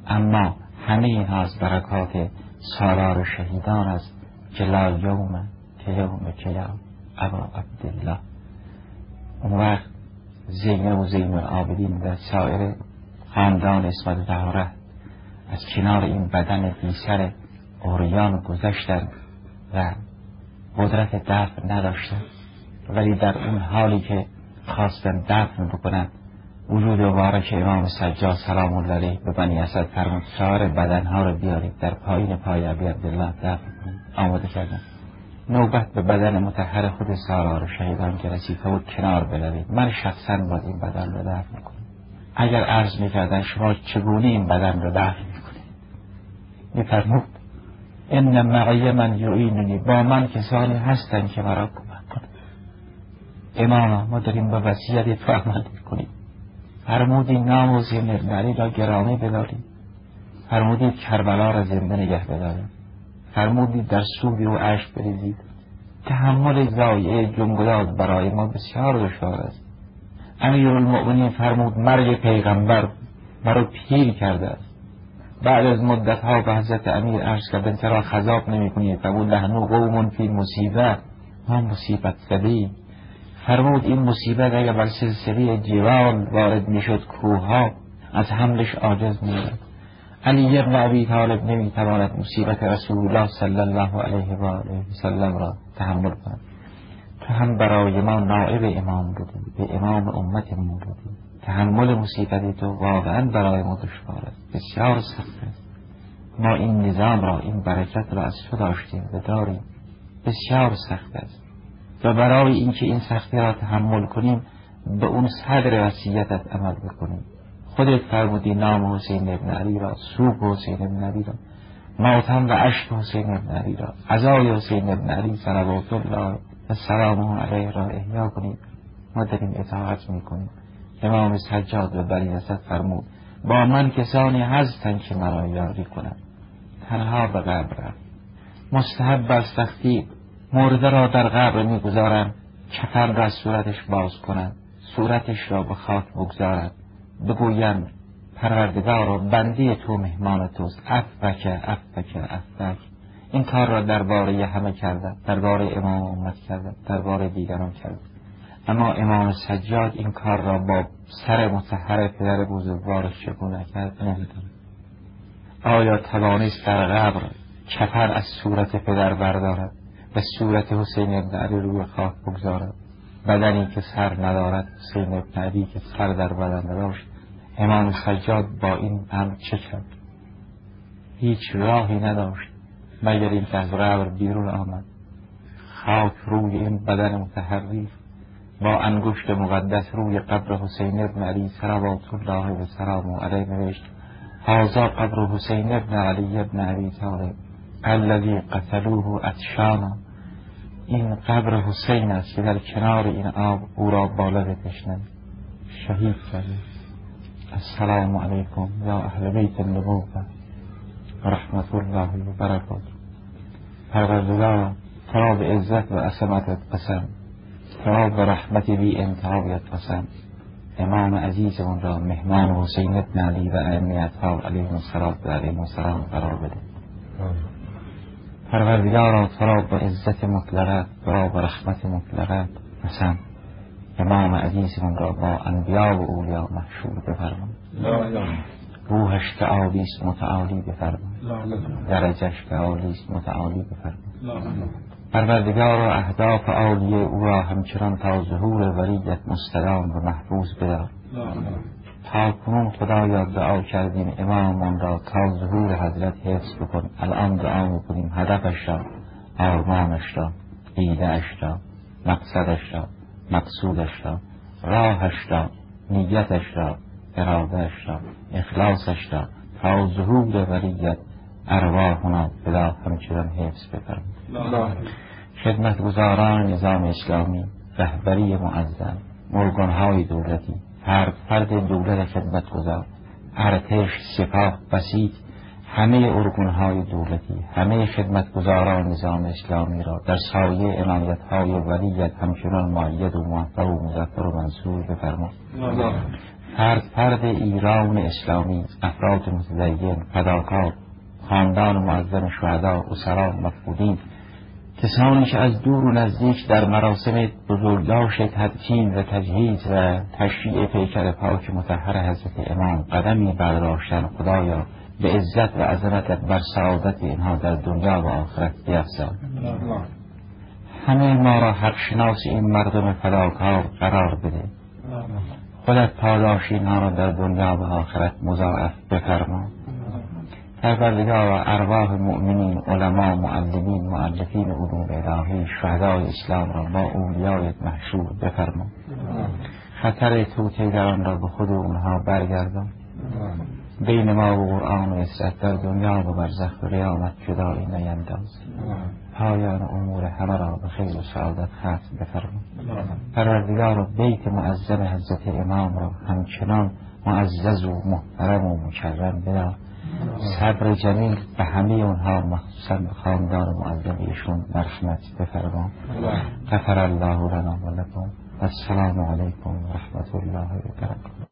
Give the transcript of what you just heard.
اما همه اینها از برکات سالار شهیدان است که لا یوم که یوم که یا ابا عبدالله. اون وقت زینب و زین العابدین و سایر خاندان اسمت طهاره از کنار این بدن بیسر عریان گذشتند و قدرت دفن نداشتند، ولی در اون حالی که خواستن دفن بکنند وجود مبارک امام سجاد سلام الله علیه به بنی اسد فرمود سایر بدنها رو بیارید در پایین پای ابی عبدالله دفن کنید. آماده کردن. نوبت به بدن مطهر خود سالار شهیدان که رسید بود کنار بروید، من شخصا باید این بدن رو دفن کنم. اگر عرض میکردن شما چگونه این بدن رو دفن میکنید، میفرمود ان معی من یعیننی، با من کسانی هستن که مرا کمک کنند. امام ما داریم با وصیت تو عمل میکنیم. فرمودی نام حسین بن علی را گرامی بدارید، فرمودید کربلا را زنده نگه بدارید، فرمودید در سوگ او اشک بریزید. تحمل ضایعه جنگداز برای ما بسیار دشوار است. امیرالمؤمنین فرمود مرگ پیغمبر مرا پیر کرده است. بعد از مدت ها به حضرت امیر عرض کردن چرا خضاب نمی کنید؟ فرمود نحن قوم فی مصیبت، ما مصیبت زده‌ایم. فرمود این مصیبت اگر بر سلسله جبال وارد میشد کوهها از حملش عاجز میشد. علی ابن ابی طالب نمیتواند مصیبت رسول الله صلی الله علیه و آله و سلم را تحمل کند. تو هم برای ما نائب امام بودی، به امام امتمون بودی. تحمل مصیبت تو واقعا برای ما دشوار است، بسیار سخت است. ما این نظام را، این برکت را از تو داشتیم و داریم، بسیار سخت است. و برای اینکه این سختی را تحمل کنیم به اون صدر وصیتت عمل بکنیم. خودت فرمودی نام حسین ابن علی را، سوگ حسین ابن علی را، ماتم و عشق حسین ابن علی را، عزای حسین ابن علی صلوات الله و سلامه علیه را احیا کنیم. ما داریم اطاعت میکنیم. امام سجاد و بنی اسد فرمود با من کسانی هستند که مرا یاری کنند. تنها به قبر رفت. مستحب بر سختی مرده را در قبر میگذارند، کفن را صورتش باز کنند، صورتش را به خاک بگذارند، بگویند پروردگارا بنده تو مهمان توست، افک افک افک. این کار را درباره همه کردند، درباره امام امت کردند، درباره دیگران کردند. اما امام سجاد این کار را با سر مطهر پدر بزرگوارش چگونه کرد نمیدانم. آیا توانست در قبر کفن از صورت پدر بردارد و صورت حسین ابن علی روی خاک بگذارد؟ بدنی که سر ندارد، حسین ابن علی که سر در بدن داشت. امام سجاد با این امر چه کرد؟ هیچ راهی نداشت مگر این که از قبر بیرون آمد، خاک روی این بدن مطهر ریخت، با انگشت مقدس روی قبر حسین ابن علی صلوات الله و سلامه علیه نوشت هذا قبر حسین ابن علی ابن ابی طالب الذی قتلوه عطشانا. این قبر حسین است که در کنار این آب او را بالا بکشند شهید کردند. السلام علیکم یا اهل بیت النبوة و رحمت الله و برکاته. پروردگار تو را به عزت و عظمتت قسم، تو را به رحمت بی انتهایت قسم، امام عزیزمون را مهمان حسین ابن علی و ائمه اطهار علیهم السلام قرار بده. پروردگارا تو را به عزت مطلقت، تو را به رحمت مطلقت قسم، امام عزیزمون را با انبیا و اولیا محشور بفرما. روحش که عالیست متعالی بفرما، درجش که عالیست متعالی بفرما. پروردگارا اهداف عالیه او را همچنان تا ظهور ولیت مستدام و محفوظ بدار. تا کنون خدایا دعا کردیم اماممان را تا ظهور حضرت حفظ بکن. الان دعا میکنیم هدفش را، آرمانش را، ایدهش را، مقصدش را، مقصودش را، راهش را، نیتش را، ارادهش را، اخلاصش را تا ظهور ولیت ارواحنا بلا همچنان حفظ بفرما. خدمتگزاران نظام اسلامی، رهبری معظم، ارگانهای دولتی، فرد دولت خدمتگزار، ارتش، سپاه، بسیج، همه ارگانهای دولتی، همه خدمتگزاران نظام اسلامی را در سایه عنایت‌های ولیت همچنان مؤید و موفق و مظفر و منصور بفرما. فرد ایران اسلامی، افراد متدین، فداکار، خاندان معظم شهدا، اسرا مفقودین، کسانی که از دور و نزدیک در مراسم بزرگداشت تدفین و تجهیز و تشییع پیکر پاک مطهر حضرت امام قدمی برداشتن، خدایا به عزت و عظمتت بر سعادت اینها در دنیا و آخرت بیفزای. همه ما را حق شناس این مردم فداکار قرار بده. خودت پاداش اینها را در دنیا و آخرت مضاعف بفرما. پروردگارا ارواح مؤمنین، علما، معلمین، مؤلفین علوم الهی، شهدای اسلام را با اولیایت محشور بفرما. خطر توطئه در آن را به خود اونها برگردان. بین ما و قرآن و عزت در دنیا و برزخ و قیامت جدایی نینداز. پایان امور همه را به خیر و سعادت ختم بفرما. پروردگارا بیت معظم حضرت امام را همچنان معزز و محترم و مکرم بدار. صبر جمیل به همه اونها، مخصوصا به خاندان معظم ایشون مرحمت بفرما. غفر الله لنا و لکم. السلام علیکم و رحمت الله و برکاته.